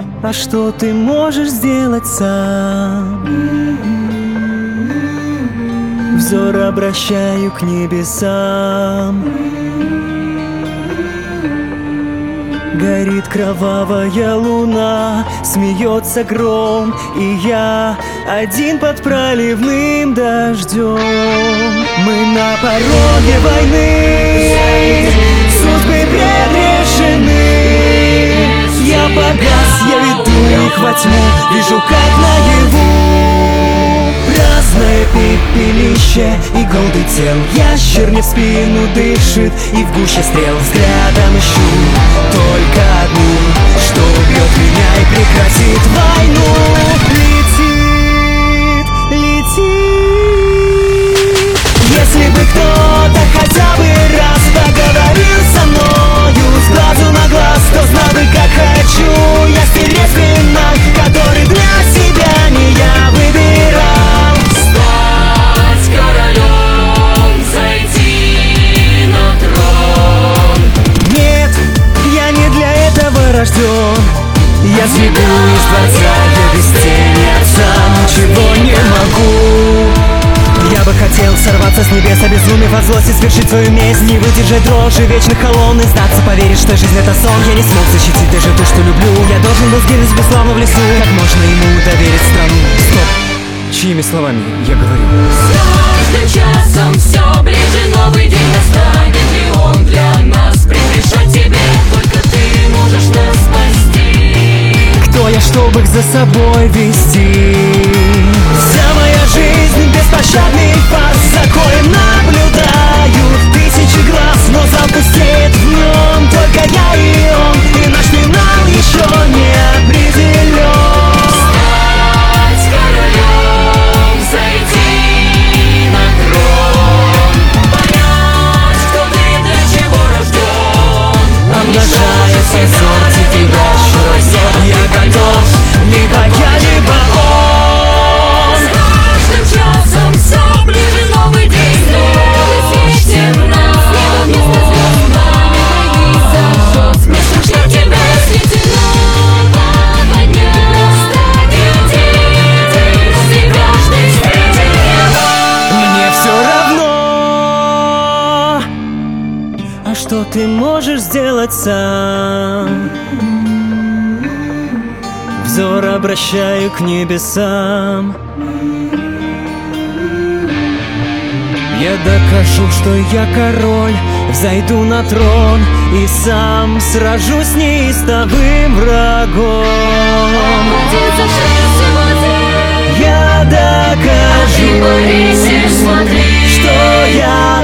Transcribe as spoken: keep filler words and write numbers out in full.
А что ты можешь сделать сам? Взор обращаю к небесам. Горит кровавая луна, смеется гром, и я один под проливным дождем. Мы на пороге войны, судьбы предрешены. Я погас, я веду их во тьму, вижу как наяву. Праздное пепелище и голды тел, ящер мне в спину дышит, и в гуще стрел взглядом ищу только одну, что убьет меня и прекратит войну. Летит, летит. Если бы кто-то хотя бы раз поговорил со мною с глазу на глаз, то знал бы, как хочу я стереть клинок, который для себя не я выбирал. Стать королем, зайти на трон. Нет, я не для этого рожден. Я сбегу из дворца, я без тени отца ничего не могу. Я бы хотел сорваться с небес, обезумев от злости, свершить свою месть, не выдержать дрожи вечных колонн и сдаться, поверить, что жизнь это сон. Я не смог защитить даже то, что люблю. Я должен был сгинуть бесславно в лесу. Как можно ему доверить страну? Стоп, чьими словами я говорю? С каждым часом все ближе новый день настанет, и он для нас принадлежит тебе. Только ты можешь нас спасти. Кто я, чтобы их за собой вести? Вся моя жизнь беспощадный фарс, за коем наблюдают тысячи глаз, но запустеет в нем только я и он, и наш финал еще не определен. Стать королем, зайти на трон, понять, кто ты, для чего рожден. Обнажая свой взор, теперь расчет, я готов, либо я, либо он. С каждым часом все ближе новый день, новый свет нас. Вместо звезд нами зажжет, смешишь я тебя светила поднять. Иди, иди, каждый встретит его. Мне все равно. А что ты можешь сделать сам? Взор обращаю к небесам. Я докажу, что я король, взойду на трон и сам сражусь с неистовым врагом. Птица шесть сегодня, Я а ты докажу, повесишь, смотри, что я